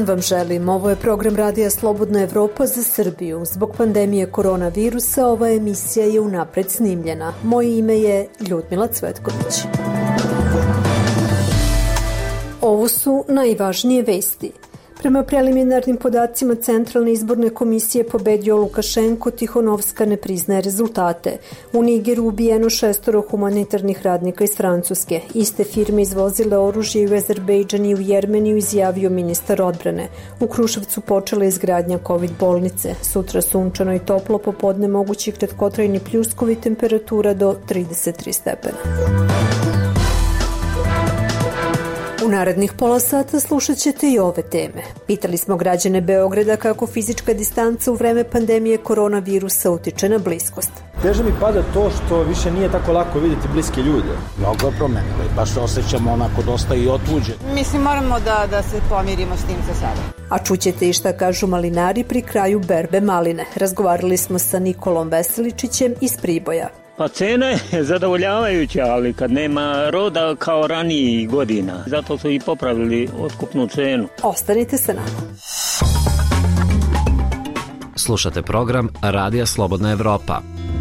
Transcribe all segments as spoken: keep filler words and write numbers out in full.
vam želim. Ovo je program Radija Slobodna Evropa za Srbiju. Zbog pandemije koronavirusa ova emisija je unapred snimljena. Moje ime je Ljudmila Cvetković. Ovo su najvažnije vesti. Prema preliminarnim podacima Centralne izborne komisije pobedio Lukašenko, Tihonovska ne priznaje rezultate. U Nigeru ubijeno šestoro humanitarnih radnika iz Francuske. Iste firme izvozile oružje u Azerbejdžan i u Jermeniju, izjavio ministar odbrane. U Kruševcu počela izgradnja kovid bolnice. Sutra sunčano i toplo, popodne mogući kratkotrajni pljuskovi, temperatura do trideset tri stepena. U narednih pola sata slušat ćete i ove teme. Pitali smo građane Beograda kako fizička distanca u vreme pandemije koronavirusa utiče na bliskost. Teže mi pada to što više nije tako lako vidjeti bliske ljude. Mnogo je promenilo i baš se osjećamo onako dosta i otuđeni. Mislim, moramo da, da se pomirimo s tim za sada. A čućete i šta kažu malinari pri kraju berbe maline. Razgovarali smo sa Nikolom Veseličićem iz Priboja. Pa cena je zadovoljavajuća, ali kad nema roda kao ranijih godina. Zato su i popravili otkupnu cenu. Ostanite sa nama. Slušate program Radija Slobodna Evropa.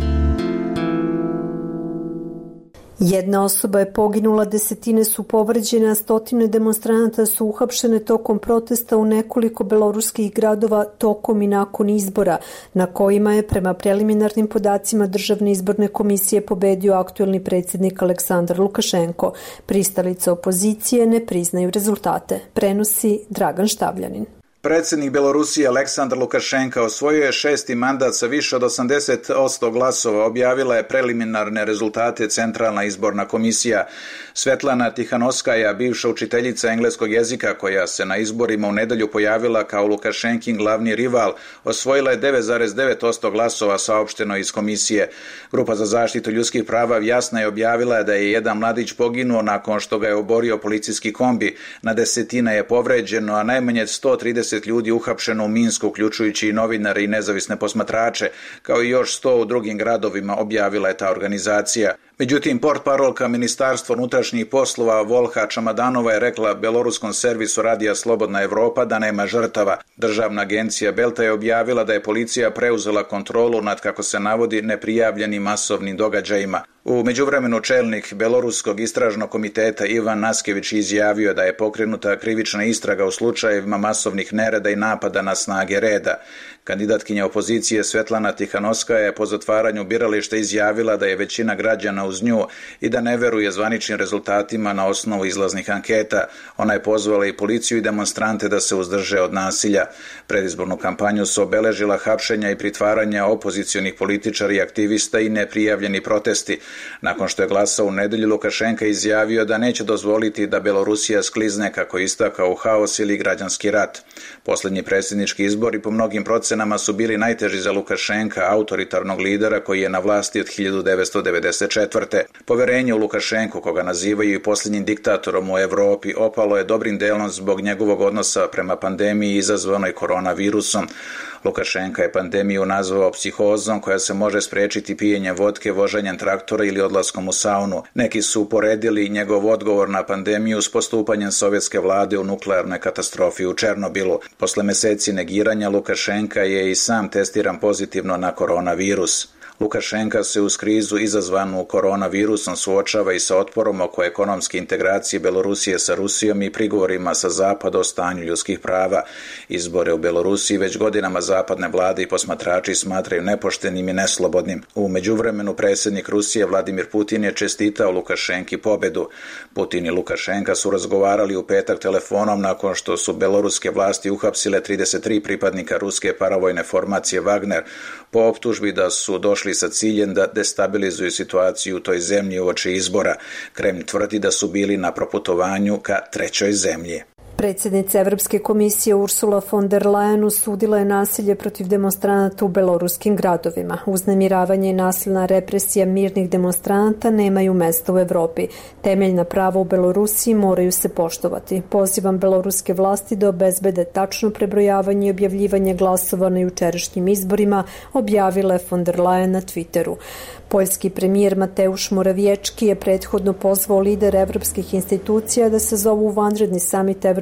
Jedna osoba je poginula, desetine su povređene, a stotine demonstranata su uhapšene tokom protesta u nekoliko beloruskih gradova tokom i nakon izbora, na kojima je prema preliminarnim podacima Državne izborne komisije pobedio aktuelni predsjednik Aleksandar Lukašenko. Pristalice opozicije ne priznaju rezultate. Prenosi Dragan Štavljanin. Predsjednik Belorusije Aleksandar Lukašenka osvojio je šesti mandat sa više od osamdeset posto glasova, objavila je preliminarne rezultate Centralna izborna komisija. Svetlana Tihanovskaja, bivša učiteljica engleskog jezika koja se na izborima u nedelju pojavila kao Lukašenkin glavni rival, osvojila je devet zarez devet posto glasova, saopšteno iz komisije. Grupa za zaštitu ljudskih prava jasno je objavila da je jedan mladić poginuo nakon što ga je oborio policijski kombi. Na desetine je povređeno, a najmanje sto trideset ljudi uhapšeno u Minsku, uključujući i novinare i nezavisne posmatrače, kao i još sto u drugim gradovima, objavila je ta organizacija. Međutim, portparolka Ministarstva unutrašnjih poslova Volha Čamadanova je rekla beloruskom servisu Radija Slobodna Evropa da nema žrtava. Državna agencija Belta je objavila da je policija preuzela kontrolu nad, kako se navodi, neprijavljenim masovnim događajima. U međuvremenu čelnik Beloruskog istražnog komiteta Ivan Naskević izjavio da je pokrenuta krivična istraga u slučajevima masovnih nereda i napada na snage reda. Kandidatkinja opozicije Svetlana Tihanovskaja je po zatvaranju birališta izjavila da je većina građana uz nju i da ne veruje zvaničnim rezultatima na osnovu izlaznih anketa. Ona je pozvala i policiju i demonstrante da se uzdrže od nasilja. Predizbornu kampanju su obeležila hapšenja i pritvaranja opozicionih političara i aktivista i neprijavljeni protesti. Nakon što je glasao u nedelju, Lukašenka izjavio da neće dozvoliti da Belorusija sklizne, kako istakao, u haos ili građanski rat. Posljednji predsjednički izbori po mnogim procenama su bili najteži za Lukašenka, autoritarnog lidera koji je na vlasti od hiljadu devetsto devedeset četvrte. Poverenje u Lukašenku, koga nazivaju i posljednjim diktatorom u Evropi, opalo je dobrim delom zbog njegovog odnosa prema pandemiji izazvanoj koronavirusom. Lukašenka je pandemiju nazvao psihozom koja se može spriječiti pijenjem vodke, voženjem traktora ili odlaskom u saunu. Neki su uporedili njegov odgovor na pandemiju s postupanjem sovjetske vlade u nuklearnoj katastrofi u Černobilu. Posle meseci negiranja, Lukašenka je i sam testiran pozitivno na koronavirus. Lukašenka se uz krizu izazvanu koronavirusom suočava i sa otporom oko ekonomske integracije Belorusije sa Rusijom i prigovorima sa zapada o stanju ljudskih prava. Izbore u Belorusiji već godinama zapadne vlade i posmatrači smatraju nepoštenim i neslobodnim. U međuvremenu predsjednik Rusije Vladimir Putin je čestitao Lukašenki pobedu. Putin i Lukašenka su razgovarali u petak telefonom nakon što su beloruske vlasti uhapsile trideset tri pripadnika ruske paravojne formacije Wagner po optužbi da su došli sa ciljem da destabilizuju situaciju u toj zemlji uoči izbora. Kremlj tvrdi da su bili na proputovanju ka trećoj zemlji. Predsjednica Evropske komisije Ursula von der Leyen osudila je nasilje protiv demonstranata u beloruskim gradovima. Uznemiravanje i nasilna represija mirnih demonstranata nemaju mesta u Evropi. Temeljna prava u Belorusiji moraju se poštovati. Pozivam beloruske vlasti da obezbede tačno prebrojavanje i objavljivanje glasova na jučerašnjim izborima, objavila je von der Leyen na Twitteru. Poljski premijer Mateusz Morawiecki je prethodno pozvao lidere evropskih institucija da se zovu vanredni samit Evropske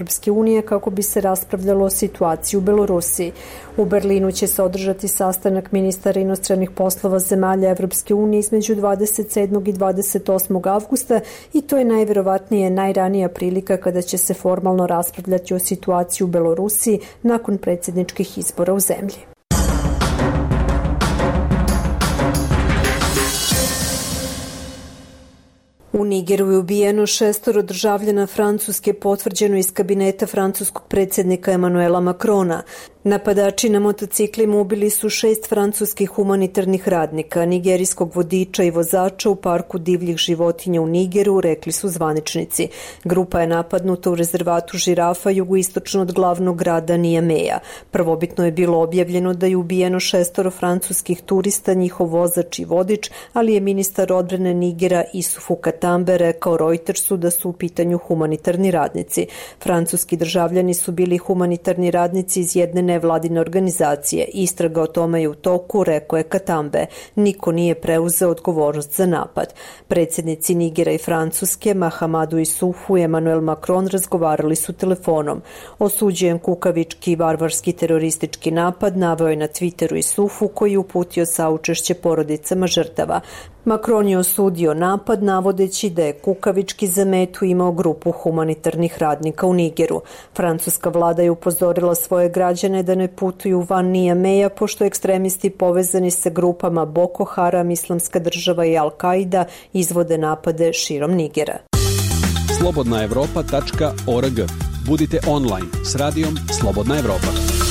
Evropske unije kako bi se raspravljalo o situaciji u Belorusiji. U Berlinu će se održati sastanak ministara inostranih poslova zemalja Evropske unije između dvadeset sedmog i dvadeset osmog avgusta i to je najverovatnije najranija prilika kada će se formalno raspravljati o situaciji u Belorusiji nakon predsjedničkih izbora u zemlji. U Nigeru je ubijeno šestoro državljana Francuske, potvrđeno iz kabineta francuskog predsjednika Emanuela Macrona. Napadači na motociklima ubili su šest francuskih humanitarnih radnika, nigerijskog vodiča i vozača u parku divljih životinja u Nigeru, rekli su zvaničnici. Grupa je napadnuta u rezervatu žirafa jugoistočno od glavnog grada Niameja. Prvobitno je bilo objavljeno da je ubijeno šestoro francuskih turista, njihov vozač i vodič, ali je ministar odbrane Nigera Isufu Katambe rekao Reutersu da su u pitanju humanitarni radnici. Francuski državljani su bili humanitarni radnici iz jedne nevladine organizacije. Istraga o tome je u toku, rekao je Katambe. Niko nije preuzeo odgovornost za napad. Predsjednici Nigera i Francuske, Mahamadou Issoufou i Emmanuel Macron razgovarali su telefonom. Osuđujem kukavički i barbarski teroristički napad, naveo je na Twitteru Issoufou koji je uputio saučešće porodicama žrtava. Macron je osudio napad navodeći da je kukavički za metu imao grupu humanitarnih radnika u Nigeru. Francuska vlada je upozorila svoje građane da ne putuju van Niameja pošto ekstremisti povezani sa grupama Boko Haram, Islamska država i Al-Qaida izvode napade širom Nigera. slobodna evropa tačka org. Budite online s radijom Slobodna Evropa.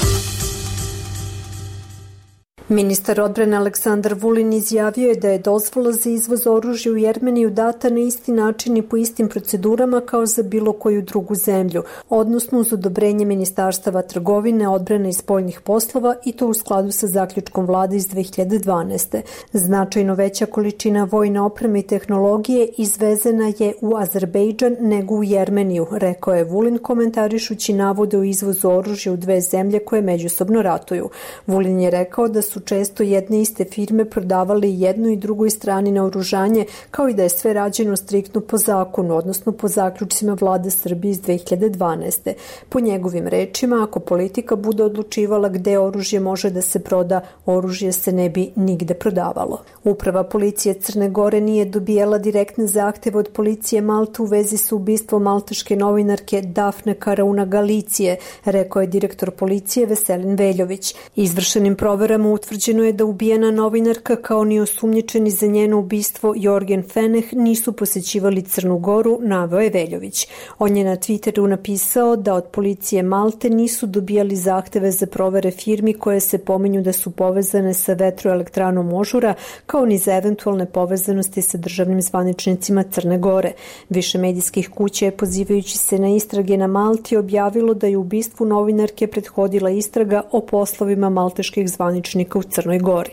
Ministar odbrane Aleksandar Vulin izjavio je da je dozvola za izvoz oružja u Jermeniju data na isti način i po istim procedurama kao za bilo koju drugu zemlju, odnosno uz odobrenje Ministarstava trgovine, odbrane i spoljnih poslova i to u skladu sa zaključkom vlade iz dve hiljade dvanaeste. Značajno veća količina vojne opreme i tehnologije izvezena je u Azerbejdžan nego u Jermeniju, rekao je Vulin komentarišući navode o izvozu oružja u dve zemlje koje međusobno ratuju. Vulin je rekao da su često jedne iste firme prodavali jednoj i drugoj strani naoružanje, kao i da je sve rađeno striktno po zakonu, odnosno po zaključcima vlade Srbije iz dve hiljade dvanaeste. Po njegovim rečima, ako politika bude odlučivala gde oružje može da se proda, oružje se ne bi nigde prodavalo. Uprava policije Crne Gore nije dobijala direktne zahteve od policije Malte u vezi sa ubistvom malteške novinarke Dafne Karauna Galicije, rekao je direktor policije Veselin Veljović. Izvršenim proverama utvrđeno je da ubijena novinarka kao ni osumnjičeni za njeno ubistvo Jorgen Feneh nisu posećivali Crnu Goru, naveo je Veljović. On je na Twitteru napisao da od policije Malte nisu dobijali zahteve za provere firmi koje se pominju da su povezane sa vetroelektranom Ožura, kao ni za eventualne povezanosti sa državnim zvaničnicima Crne Gore. Više medijskih kuća je, pozivajući se na istrage na Malti, objavilo da je ubistvu novinarke prethodila istraga o poslovima malteških zvaničnika u Crnoj Gori.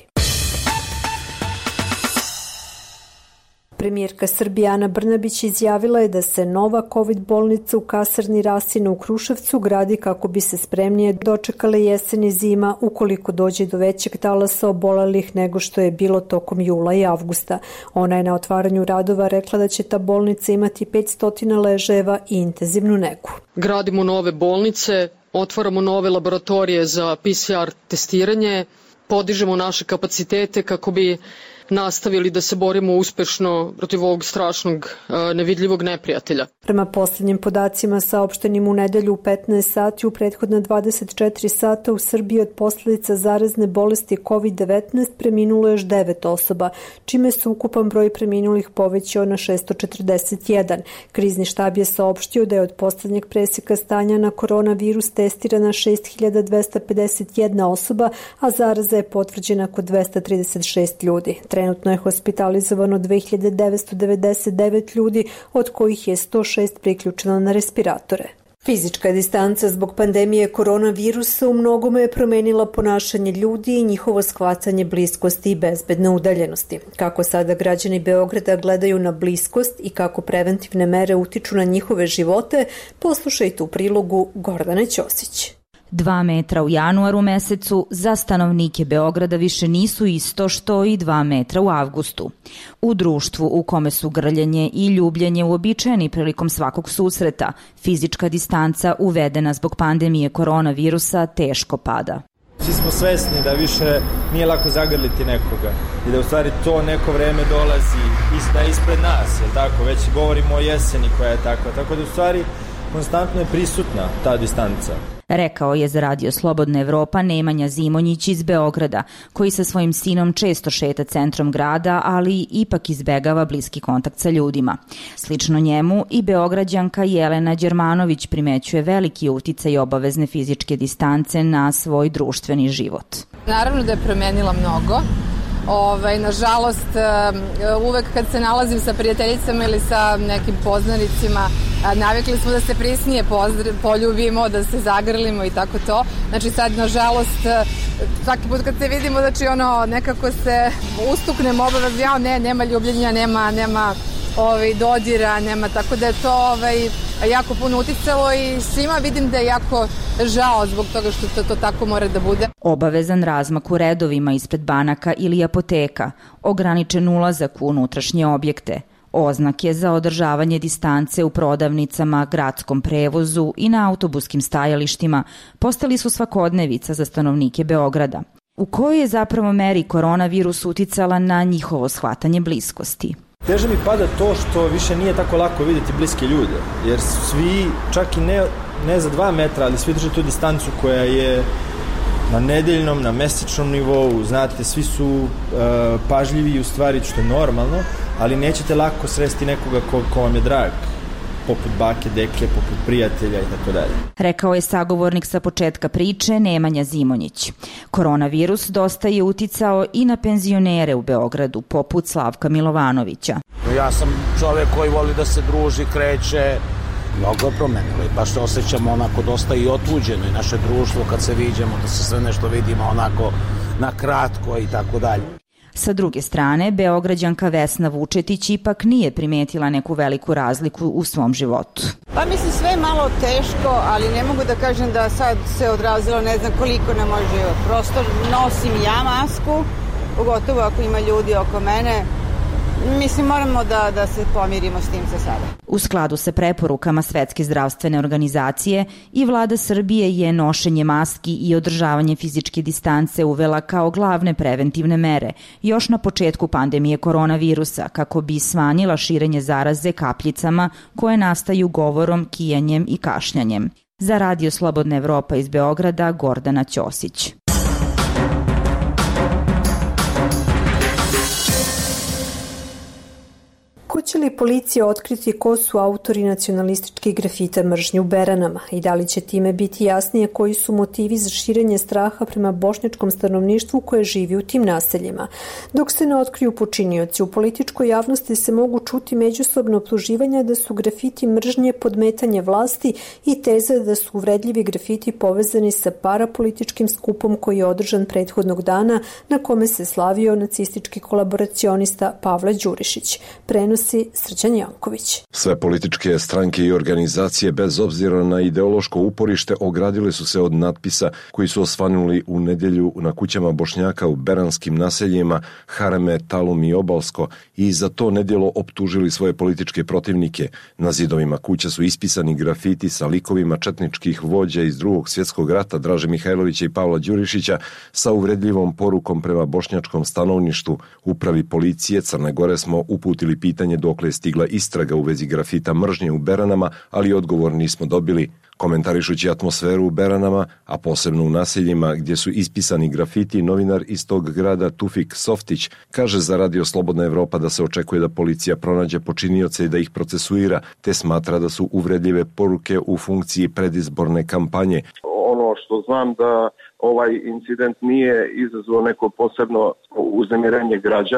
Premijerka Srbije Ana Brnabić izjavila je da se nova COVID bolnica u kasarni Rasina u Kruševcu gradi kako bi se spremnije dočekale jesen i zima ukoliko dođe do većeg talasa obolelih nego što je bilo tokom jula i avgusta. Ona je na otvaranju radova rekla da će ta bolnica imati petsto ležajeva i intenzivnu negu. Gradimo nove bolnice, otvaramo nove laboratorije za P C R testiranje, podižemo naše kapacitete kako bi nastavili da se borimo uspešno protiv ovog strašnog nevidljivog neprijatelja. Prema posljednjim podacima saopštenim u nedelju u petnaest sati u prethodna dvadeset četiri sata u Srbiji od posljedica zarazne bolesti COVID devetnaest preminulo još devet osoba, čime se ukupan broj preminulih povećao na šessto četrdeset jedan. Krizni štab je saopštio da je od poslednjeg preseka stanja na koronavirus testirana šest hiljada dvesta pedeset jedna osoba, a zaraza je potvrđena kod dvesta trideset šest ljudi. Trenutno je hospitalizovano dve hiljade devetsto devedeset devet ljudi, od kojih je sto šest priključeno na respiratore. Fizička distanca zbog pandemije koronavirusa u mnogome je promenila ponašanje ljudi i njihovo shvatanje bliskosti i bezbedne udaljenosti. Kako sada građani Beograda gledaju na bliskost i kako preventivne mere utiču na njihove živote, poslušajte u prilogu Gordane Ćosić. Dva metra u januaru mesecu za stanovnike Beograda više nisu isto što i dva metra u avgustu. U društvu u kome su grljenje i ljubljenje uobičajeni prilikom svakog susreta, fizička distanca uvedena zbog pandemije koronavirusa teško pada. Svi smo svesni da više nije lako zagrliti nekoga i da u stvari to neko vreme dolazi da je ispred nas, jel tako? Već govorimo o jeseni koja je takva, tako da u stvari konstantno je prisutna ta distanca. Rekao je za Radio Slobodna Evropa Nemanja Zimonjić iz Beograda, koji sa svojim sinom često šeta centrom grada, ali ipak izbegava bliski kontakt sa ljudima. Slično njemu i Beograđanka Jelena Đermanović primećuje veliki uticaj obavezne fizičke distance na svoj društveni život. Naravno da je promenila mnogo. Ovaj, nažalost, uvek kad se nalazim sa prijateljicama ili sa nekim poznanicima, navikli smo da se prisnije poljubimo, da se zagrlimo i tako to. Znači sad, nažalost, svaki put kad se vidimo, znači ono, nekako se ustuknemo obavezno, ja, ne, nema ljubljenja, nema, nema ovaj, dodira, nema, tako da je to ovaj, jako puno uticalo i svima vidim da je jako žao zbog toga što to, to tako mora da bude. Obavezan razmak u redovima ispred banaka ili apoteka, ograničen ulazak u unutrašnje objekte, oznake za održavanje distance u prodavnicama, gradskom prevozu i na autobuskim stajalištima postali su svakodnevica za stanovnike Beograda. U kojoj je zapravo meri koronavirus uticala na njihovo shvatanje bliskosti? Teže mi pada to što više nije tako lako vidjeti bliske ljude, jer svi, čak i ne, ne za dva metra, ali svi drže tu distancu koja je na nedeljnom, na mesečnom nivou, znate, svi su uh, pažljivi u stvari, što je normalno, ali nećete lako sresti nekoga ko, ko vam je drag, poput bake, deke, poput prijatelja i tako dalje. Rekao je sagovornik sa početka priče Nemanja Zimonjić. Koronavirus dosta je uticao i na penzionere u Beogradu, poput Slavka Milovanovića. Ja sam čovjek koji voli da se druži, kreće, mnogo je promenilo i baš se osjećamo onako dosta i otuđeno i naše društvo kad se viđemo, da se sve nešto vidimo onako na kratko i tako dalje. Sa druge strane, Beograđanka Vesna Vučetić ipak nije primetila neku veliku razliku u svom životu. Pa mislim sve je malo teško, ali ne mogu da kažem da sad se odrazilo ne znam koliko na moj život. Prosto nosim ja masku, pogotovo ako ima ljudi oko mene. Mislim, moramo da, da se pomirimo s tim za sada. U skladu sa preporukama Svetske zdravstvene organizacije i vlada Srbije je nošenje maski i održavanje fizičke distance uvela kao glavne preventivne mere još na početku pandemije koronavirusa kako bi smanjila širenje zaraze kapljicama koje nastaju govorom, kijanjem i kašljanjem. Za Radio Slobodna Evropa iz Beograda, Gordana Ćosić. Hoće li policija otkriti ko su autori nacionalističkih grafita mržnje u Beranama i da li će time biti jasnije koji su motivi za širenje straha prema bošnjačkom stanovništvu koje živi u tim naseljima? Dok se ne otkriju počinioci, u političkoj javnosti se mogu čuti međusobno optuživanja da su grafiti mržnje podmetanje vlasti i teze da su uvredljivi grafiti povezani sa parapolitičkim skupom koji je održan prethodnog dana na kome se slavio nacistički kolaboracionista Pavle Đurišić. Prenosi Srđan Janković. Sve političke stranke i organizacije bez obzira na ideološko uporište ogradile su se od natpisa koji su osvanuli u nedjelju na kućama Bošnjaka u beranskim naseljima Hareme, Talum i Obalsko i za to nedjelo optužili svoje političke protivnike. Na zidovima kuća su ispisani grafiti sa likovima četničkih vođa iz drugog svjetskog rata Draže Mihajlovića i Pavla Đurišića sa uvredljivom porukom prema bošnjačkom stanovništvu. Upravi policije Crne Gore smo uputili pitanje dokle je stigla istraga u vezi grafita mržnje u Beranama, ali odgovor nismo dobili. Komentarišući atmosferu u Beranama, a posebno u naseljima gdje su ispisani grafiti, novinar iz tog grada Tufik Softić kaže za Radio Slobodna Evropa da se očekuje da policija pronađe počinioce i da ih procesuira, te smatra da su uvredljive poruke u funkciji predizborne kampanje. Ono što znam da ovaj incident nije izazvao neko posebno uznemirenje građana,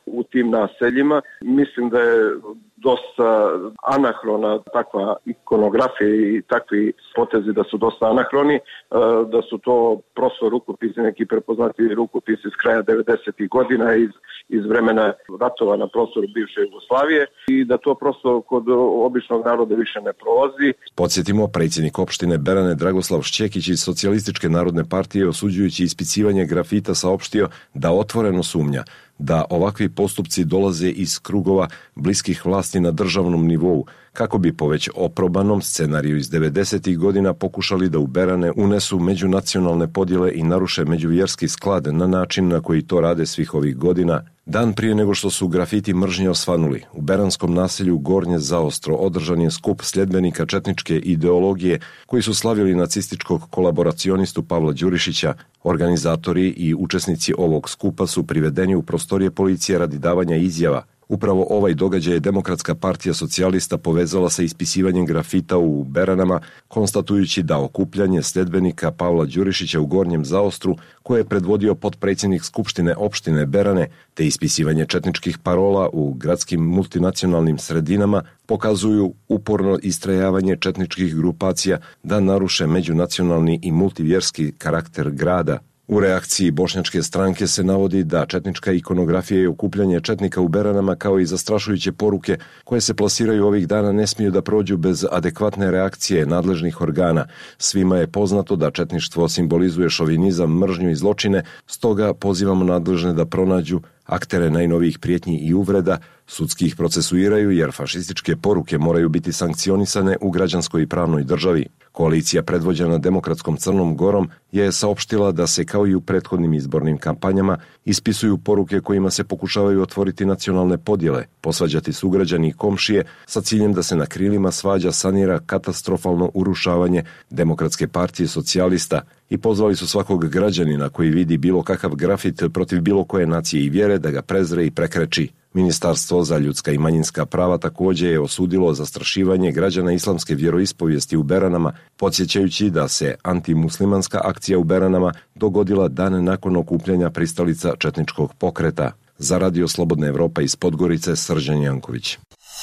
u tim naseljima. Mislim da je dosta anahrona takva ikonografija i takvi potezi da su dosta anahroni, da su to prosto rukopisi, neki prepoznati rukopisi s kraja devedesetih godina iz, iz vremena ratova na prostoru bivše Jugoslavije i da to prosto kod običnog naroda više ne prolazi. Podsjetimo, predsjednik opštine Berane Dragoslav Šćekić iz Socijalističke narodne partije, osuđujući ispicivanje grafita, saopštio da otvoreno sumnja da ovakvi postupci dolaze iz krugova bliskih vlasti na državnom nivou, kako bi po već oprobanom scenariju iz devedesetih godina pokušali da u Berane unesu međunacionalne podjele i naruše međuvjerski sklad na način na koji to rade svih ovih godina. Dan prije nego što su grafiti mržnje osvanuli, u beranskom naselju Gornje Zaostro održan je skup sljedbenika četničke ideologije koji su slavili nacističkog kolaboracionistu Pavla Đurišića. Organizatori i učesnici ovog skupa su privedeni u prostorije policije radi davanja izjava. Upravo ovaj događaj je Demokratska partija socijalista povezala sa ispisivanjem grafita u Beranama, konstatujući da okupljanje sljedbenika Pavla Đurišića u Gornjem Zaostru, koje je predvodio potpredsjednik Skupštine opštine Berane, te ispisivanje četničkih parola u gradskim multinacionalnim sredinama, pokazuju uporno istrajavanje četničkih grupacija da naruše međunacionalni i multivjerski karakter grada. U reakciji bošnjačke stranke se navodi da četnička ikonografija i okupljanje četnika u Beranama kao i zastrašujuće poruke koje se plasiraju ovih dana ne smiju da prođu bez adekvatne reakcije nadležnih organa. Svima je poznato da četništvo simbolizuje šovinizam, mržnju i zločine, stoga pozivamo nadležne da pronađu aktere najnovijih prijetnji i uvreda, sudski ih procesuiraju jer fašističke poruke moraju biti sankcionisane u građanskoj i pravnoj državi. Koalicija predvođena Demokratskom Crnom Gorom je saopštila da se kao i u prethodnim izbornim kampanjama ispisuju poruke kojima se pokušavaju otvoriti nacionalne podjele, posvađati sugrađani i komšije sa ciljem da se na krilima svađa sanira katastrofalno urušavanje Demokratske partije socijalista i pozvali su svakog građanina koji vidi bilo kakav grafit protiv bilo koje nacije i vjere da ga prezre i prekreči. Ministarstvo za ljudska i manjinska prava također je osudilo zastrašivanje građana islamske vjeroispovijesti u Beranama, podsjećajući da se antimuslimanska akcija u Beranama dogodila dan nakon okupljanja pristalica četničkog pokreta. Za Radio Slobodna Evropa iz Podgorice, Srđan Janković.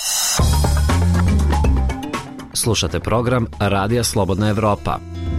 Slušate program Radija Slobodna Evropa.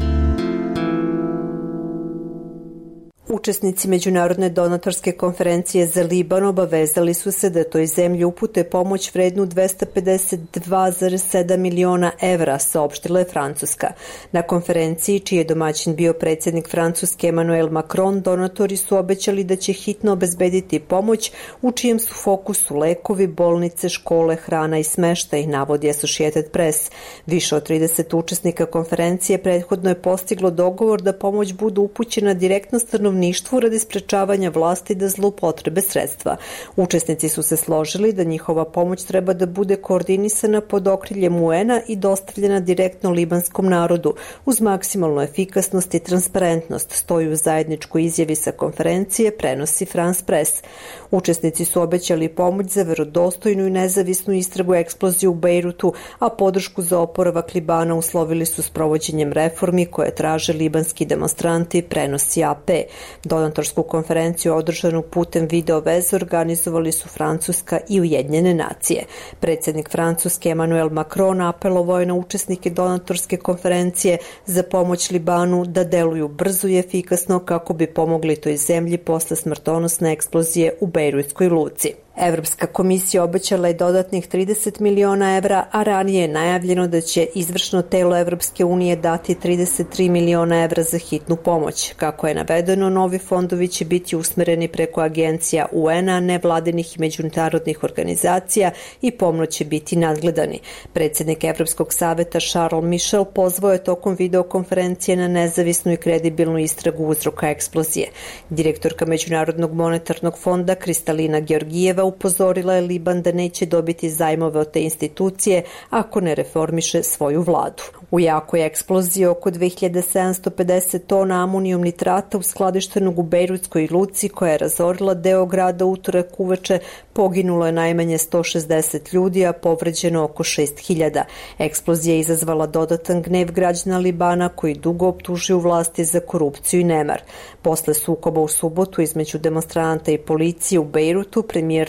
Učesnici Međunarodne donatorske konferencije za Liban obavezali su se da toj zemlji upute pomoć vrednu dvesta pedeset dva zarez sedam miliona evra, saopštila je Francuska. Na konferenciji, čiji je domaćin bio predsjednik Francuske Emmanuel Macron, donatori su obećali da će hitno obezbediti pomoć, u čijem su fokusu lekovi, bolnice, škole, hrana i smeštaj, navodi Associated Press. Više od trideset učesnika konferencije prethodno je postiglo dogovor da pomoć bude upućena direktno stanovništvu radi sprečavanja vlasti da zloupotrebe sredstva. Učesnici su se složili da njihova pomoć treba da bude koordinisana pod okriljem U N-a i dostavljena direktno libanskom narodu, uz maksimalnu efikasnost i transparentnost, stoji u zajedničkoj izjavi sa konferencije, prenosi France Press. Učesnici su obećali pomoć za verodostojnu i nezavisnu istragu eksplozije u Bejrutu, a podršku za oporavak Libana uslovili su s provođenjem reformi koje traže libanski demonstranti, prenosi A P. Donatorsku konferenciju održanu putem video veze organizovali su Francuska i Ujedinjene nacije. Predsjednik Francuske Emmanuel Macron apelovao je na učesnike donatorske konferencije za pomoć Libanu da deluju brzo i efikasno kako bi pomogli toj zemlji posle smrtonosne eksplozije u Bejrutskoj luci. Evropska komisija obećala je dodatnih trideset miliona evra, a ranije je najavljeno da će izvršno telo Evropske unije dati trideset tri miliona evra za hitnu pomoć. Kako je navedeno, novi fondovi će biti usmereni preko agencija U N-a, nevladinih i međunarodnih organizacija i pomno će biti nadgledani. Predsjednik Evropskog saveta Charles Michel pozvao je tokom videokonferencije na nezavisnu i kredibilnu istragu uzroka eksplozije. Direktorka Međunarodnog monetarnog fonda Kristalina Georgijeva upozorila je Liban da neće dobiti zajmove od te institucije ako ne reformiše svoju vladu. U jakoj eksploziji oko dve hiljade sedamsto pedeset tona amonijum nitrata uskladištenog u Bejrutskoj luci koja je razorila deo grada utorak uveče, poginulo je najmanje sto šezdeset ljudi, a povređeno oko šest hiljada. Eksplozija je izazvala dodatan gnev građana Libana koji dugo optužuju vlasti za korupciju i nemar. Posle sukoba u subotu između demonstranata i policije u Bejrutu, premijer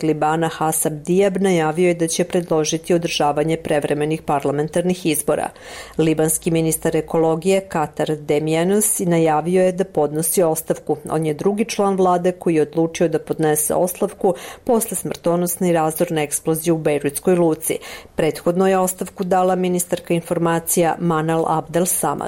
Libana Hasab Diab najavio je da će predložiti održavanje prevremenih parlamentarnih izbora. Libanski ministar ekologije Katar Demianos najavio je da podnosi ostavku. On je drugi član vlade koji je odlučio da podnese ostavku posle smrtonosne i razorne eksplozije u Bejrutskoj luci. Prethodno je ostavku dala ministarka informacija Manal Abdel Samad.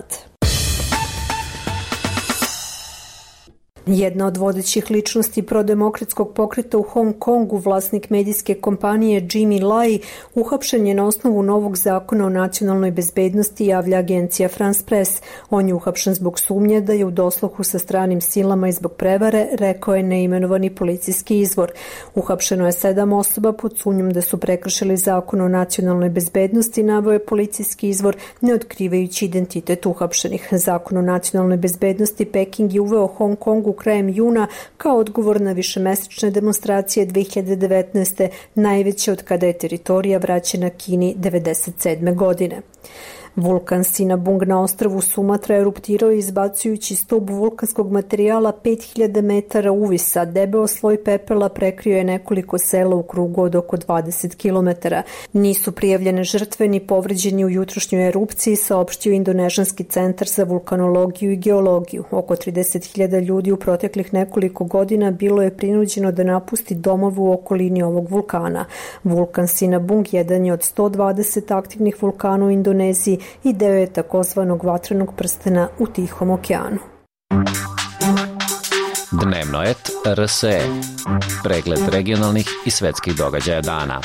Jedna od vodećih ličnosti prodemokratskog pokreta u Hong Kongu, vlasnik medijske kompanije Jimmy Lai, uhapšen je na osnovu novog zakona o nacionalnoj bezbednosti, javlja agencija France Press. On je uhapšen zbog sumnje da je u dosluhu sa stranim silama i zbog prevare, rekao je neimenovani policijski izvor. Uhapšeno je sedam osoba pod sumnjom da su prekršili zakon o nacionalnoj bezbednosti, naveo je policijski izvor, ne otkrivajući identitet uhapšenih. Zakon o nacionalnoj bezbednosti Peking je uveo Hong Kongu krajem juna kao odgovor na višemesečne demonstracije dve hiljade devetnaeste, najveće od kada je teritorija vraćena Kini devedeset sedme godine. Vulkan Sinabung na ostrvu Sumatra eruptirao izbacujući stub vulkanskog materijala pet hiljada metara uvisa. Debeo sloj pepela prekrio je nekoliko sela u krugu od oko dvadeset kilometara. Nisu prijavljene žrtve ni povređeni u jutrošnjoj erupciji, saopštio Indonežanski centar za vulkanologiju i geologiju. Oko trideset hiljada ljudi u proteklih nekoliko godina bilo je prinuđeno da napusti domove u okolini ovog vulkana. Vulkan Sinabung jedan je od sto dvadeset aktivnih vulkana u Indoneziji i deo je takozvanog vatrenog prstena u Tihom okeanu. Dnevno et R S E. Pregled regionalnih i svetskih događaja dana.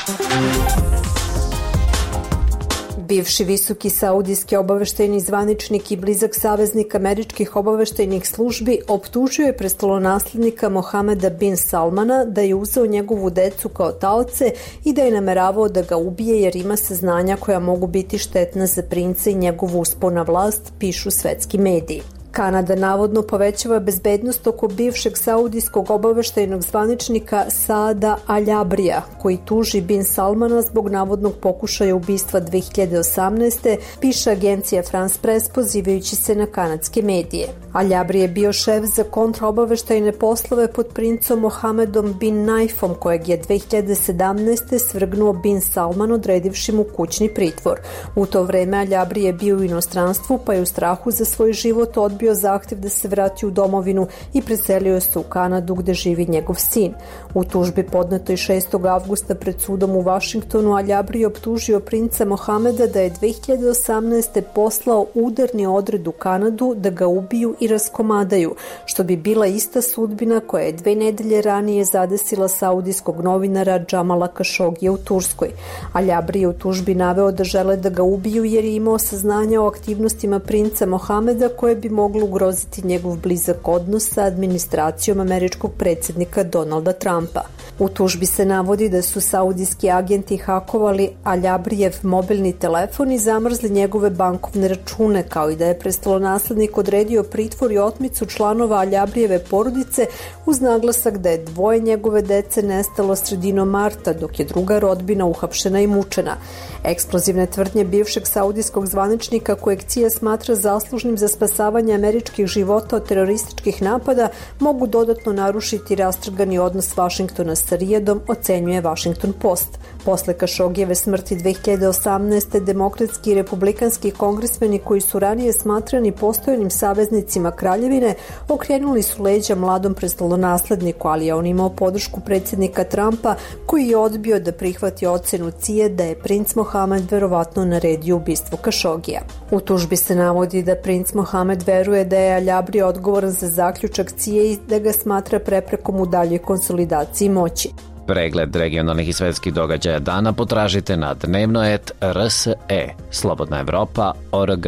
Bivši visoki saudijski obaveštajni zvaničnik i blizak saveznik američkih obaveštajnih službi optužio je prestolonaslednika Mohameda bin Salmana da je uzeo njegovu decu kao taoce i da je nameravao da ga ubije jer ima saznanja koja mogu biti štetna za princa i njegovu uspon na vlast, pišu svetski mediji. Kanada navodno povećava bezbednost oko bivšeg saudijskog obaveštajnog zvaničnika Saada Aljabrija, koji tuži bin Salmana zbog navodnog pokušaja ubistva dve hiljade osamnaeste, piše agencija France Press pozivajući se na kanadske medije. Aljabri je bio šef za kontraobaveštajne poslove pod princom Mohamedom bin Naifom, kojeg je dve hiljade sedamnaeste svrgnuo bin Salman odredivši mu kućni pritvor. U to vreme Aljabri je bio u inostranstvu, pa je u strahu za svoj život odbio zahtev da se vrati u domovinu i preselio se u Kanadu gde živi njegov sin. U tužbi podnetoj šestog avgusta pred sudom u Vašingtonu Aljabri je optužio princa Mohameda da je dve hiljade osamnaeste poslao udarni odred u Kanadu da ga ubiju i raskomadaju, što bi bila ista sudbina koja je dve nedelje ranije zadesila saudijskog novinara Džamala Kašogija u Turskoj. Aljabri je u tužbi naveo da žele da ga ubiju jer je imao saznanja o aktivnostima princa Mohameda koje bi moglo ugroziti njegov blizak odnos sa administracijom američkog predsjednika Donalda Trumpa. U tužbi se navodi da su saudijski agenti hakovali Aljabrijev mobilni telefon i zamrzli njegove bankovne račune, kao i da je prestolonaslednik odredio pritvor i otmicu članova Aljabrijeve porodice uz naglasak da je dvoje njegove dece nestalo sredinom marta, dok je druga rodbina uhapšena i mučena. Eksplozivne tvrdnje bivšeg saudijskog zvaničnika kojeg C I A smatra zaslužnim za spasavanje američkih života od terorističkih napada mogu dodatno narušiti rastrgani odnos Vašingtona sa Rijadom, ocenjuje Washington Post. Posle Kašogijeve smrti dve hiljade osamnaeste demokratski i republikanski kongresmeni koji su ranije smatrani postojanim saveznicima kraljevine okrenuli su leđa mladom prestolonasledniku, ali je on imao podršku predsjednika Trumpa koji je odbio da prihvati ocenu C I A da je princ Mohamed verovatno naredio ubistvo Kašogija. U tužbi se navodi da princ Mohamed veruje da je Aljabri odgovoran za zaključak C I A i da ga smatra preprekom u daljoj konsolidaciji moći. Pregled regionalnih i svetskih događaja dana potražite na dnevno et R S E, Slobodna Evropa, O R G.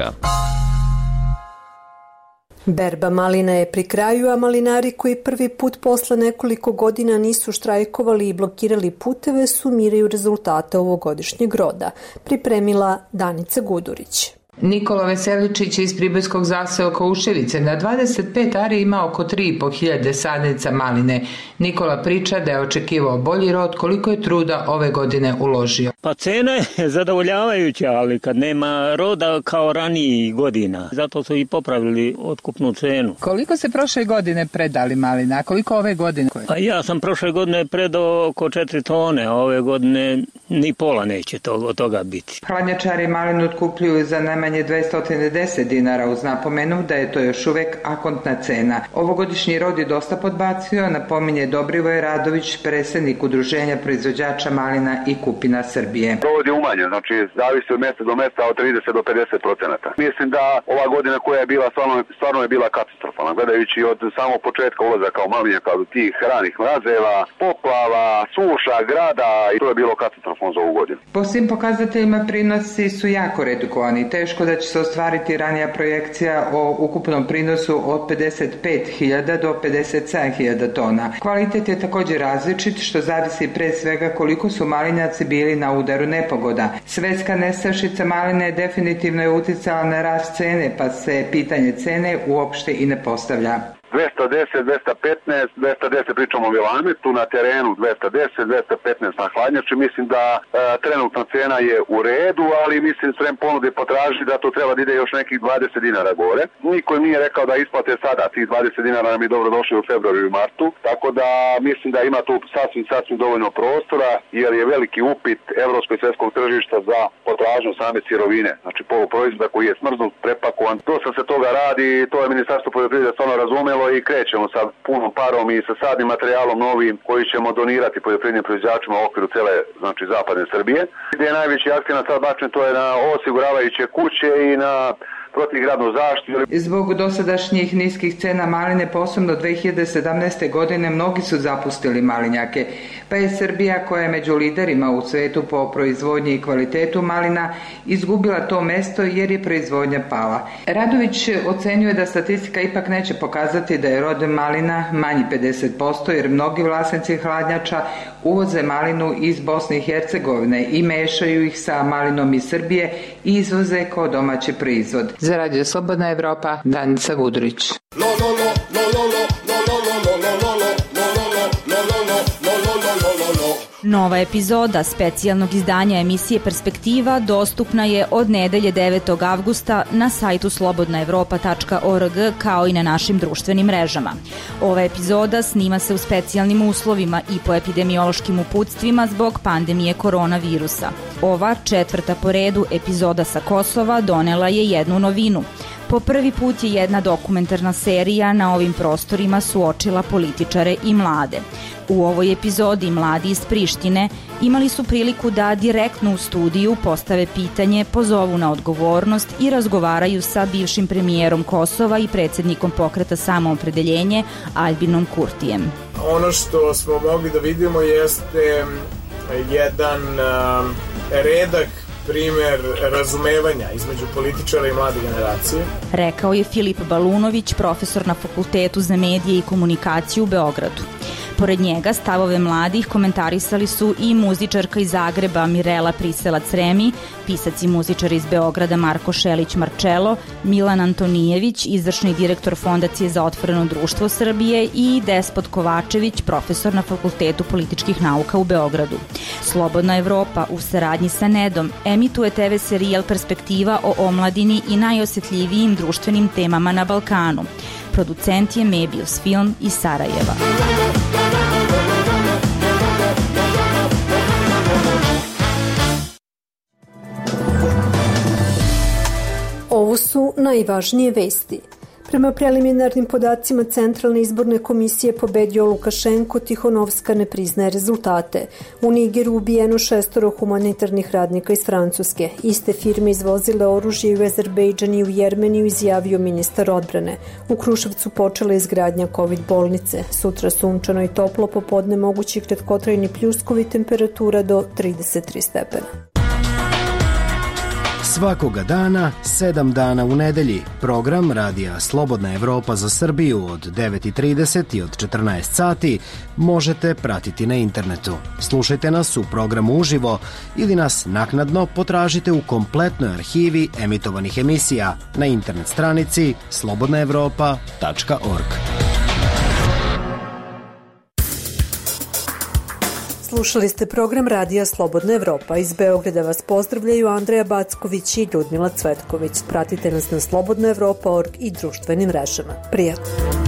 Berba malina je pri kraju, a malinari koji prvi put posle nekoliko godina nisu štrajkovali i blokirali puteve sumiraju rezultate ovogodišnjeg roda, pripremila Danica Gudurić. Nikola Veseličić iz pribojskog zaseoka Uševice na dvadeset pet ari ima oko tri i po hiljade sadnica maline. Nikola priča da je očekivao bolji rod, koliko je truda ove godine uložio. Pa cena je zadovoljavajuća, ali kad nema roda kao ranijih godina. Zato su i popravili otkupnu cenu. Koliko se prošle godine predali malina, a koliko ove godine? Pa ja sam prošle godine predao oko četiri tone, a ove godine ni pola neće to, od toga biti. Hladnjačari malinu otkupljuju za najmanje dvesta deset dinara uz napomenu da je to još uvek akontna cena. Ovogodišnji rod je dosta podbacio, napominje Dobrivoje Radović, predsjednik Udruženja proizvođača malina i kupina Srbije. Rod je umanjen, znači zavisi od mjesta do mjesta od trideset do pedeset procenata. Mislim da ova godina koja je bila stvarno, stvarno je bila katastrofalna, gledajući od samog početka ulazaka u malinjaka od tih ranih mrazeva, poplava, suša, grada i to je bilo katastrofalno za ovu godinu. Po svim pokazateljima prinosi su jako redukovani, teško da će se ostvariti ranija projekcija o ukupnom prinosu od pedeset pet hiljada do pedeset sedam hiljada tona. Kvalitet je također različit, što zavisi pre svega koliko su malinjaci bili na udaru nepogoda. Svetska nestašica maline definitivno je uticala na rast cene, pa se pitanje cene uopšte i ne postavlja. dvesta deset, dvesta petnaest, dvesta deset pričamo o Vilametu, na terenu dvesta deset, dvesta petnaest na hladnjači. Mislim da e, trenutna cena je u redu, ali mislim sprem ponude potraži da to treba da ide još nekih dvadeset dinara gore. Niko nije rekao da isplate sada, tih dvadeset dinara nam je dobro došli u februaru i martu, tako da mislim da ima tu sasvim, sasvim dovoljno prostora, jer je veliki upit evropskog i svetskog tržišta za potražnju same sirovine, znači poluproizvoda koji je smrznut, prepakovan. Dosta se toga radi, to je Ministarstvo poljoprivrede stvarno razumelo i krećemo sa punom parom i sa sadnim materijalom novim koji ćemo donirati poljoprivrednim proizvođačima u okviru cele, znači zapadne Srbije. Gdje je najveći akcenat sad bačen, to je na osiguravajuće kuće i na protivgradnu zaštitu. Zbog dosadašnjih niskih cena maline, posebno dve hiljade sedamnaeste. godine, mnogi su zapustili malinjake, pa je Srbija, koja je među liderima u svetu po proizvodnji i kvalitetu malina, izgubila to mesto jer je proizvodnja pala. Radović ocenjuje da statistika ipak neće pokazati da je rod malina manji pedeset posto, jer mnogi vlasnici hladnjača uvoze malinu iz Bosne i Hercegovine i mešaju ih sa malinom iz Srbije i izvoze kao domaći proizvod. Za Radio Slobodna Evropa, Danica Vudrić. Nova epizoda specijalnog izdanja emisije Perspektiva dostupna je od nedelje devetog avgusta na sajtu slobodna evropa tačka org kao i na našim društvenim mrežama. Ova epizoda snima se u specijalnim uslovima i po epidemiološkim uputstvima zbog pandemije koronavirusa. Ova četvrta po redu epizoda sa Kosova donela je jednu novinu. Po prvi put je jedna dokumentarna serija na ovim prostorima suočila političare i mlade. U ovoj epizodi mladi iz Prištine imali su priliku da direktno u studiju postave pitanje, pozovu na odgovornost i razgovaraju sa bivšim premijerom Kosova i predsjednikom pokreta Samoopredeljenje Albinom Kurtijem. Ono što smo mogli da vidimo jeste jedan um, redak primer razumevanja između političara i mlade generacije. Rekao je Filip Balunović, profesor na Fakultetu za medije i komunikaciju u Beogradu. Pored njega stavove mladih komentarisali su i muzičarka iz Zagreba Mirela Priselac-Remi, pisac i muzičar iz Beograda Marko Šelić-Marčelo, Milan Antonijević, izvršni direktor Fondacije za otvoreno društvo Srbije i Despot Kovačević, profesor na Fakultetu političkih nauka u Beogradu. Slobodna Evropa u saradnji sa Nedom emituje te ve serijal Perspektiva o omladini i najosjetljivijim društvenim temama na Balkanu. Producent je Mebius Film iz Sarajeva. Ovo su najvažnije vesti. Prema preliminarnim podacima Centralne izborne komisije pobedio Lukašenko, Tihonovska ne priznaje rezultate. U Nigeru ubijeno šestoro humanitarnih radnika iz Francuske. Iste firme izvozile oružje u Azerbejdžan i u Jermeniju, izjavio ministar odbrane. U Kruševcu počela izgradnja kovid bolnice. Sutra sunčano i toplo, popodne mogući kratkotrajni pljuskovi, temperatura do trideset tri stepena. Svakoga dana, sedam dana u nedelji, program radija Slobodna Evropa za Srbiju od devet i trideset i od četrnaest sati možete pratiti na internetu. Slušajte nas u programu uživo ili nas naknadno potražite u kompletnoj arhivi emitovanih emisija na internet stranici slobodna evropa tačka org. Slušali ste program radija Slobodna Evropa. Iz Beograda vas pozdravljaju Andreja Backović i Ljudmila Cvetković. Pratite nas na slobodna evropa tačka org i društvenim mrežama. Prijatno!